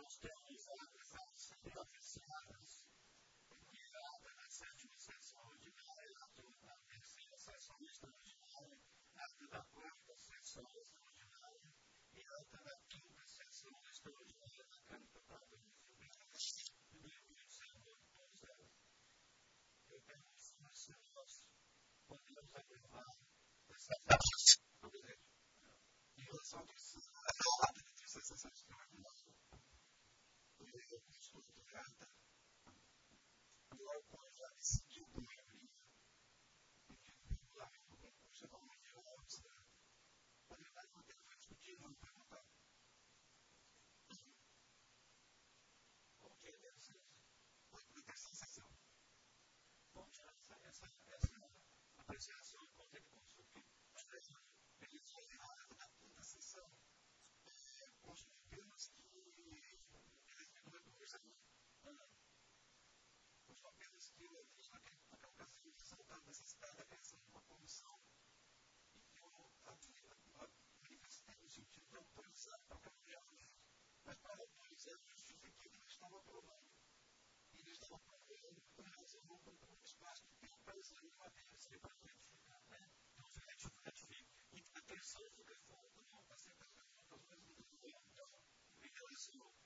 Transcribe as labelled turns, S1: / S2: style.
S1: os termos apresentados sendo apreciados e a da sétima sessão ordinária, a terceira sessão extraordinária, a da quarta sessão extraordinária e a da quinta sessão extraordinária da Câmara Parlamentar de 2019. Eu pergunto se nós podemos aprovar essa taxa em relação à terceira sessão extraordinária. O Constituto de Carta, o qual já decidiu por maioria, o regulamento do concurso econômico de ônibus, na verdade, o que foi discutido no perguntar. Como que deve ser a terceira sessão? Bom, essa apreciação do conteúdo consultivo, eles vão na quinta sessão, construir temas que os apenas que eu fiz naquela ocasião ressaltaram a necessidade da criação de uma comissão e que eu manifestei no sentido de autorizar para caminhamento, mas para autorizar justificar que eles estavam aprovando. E eles estavam aprovando por razão do espaço de tempo para examinar matérias que para retificar. Então, se retifica. E a atenção do reforma não está sempre as mesmas coisas do governo. Então, em relação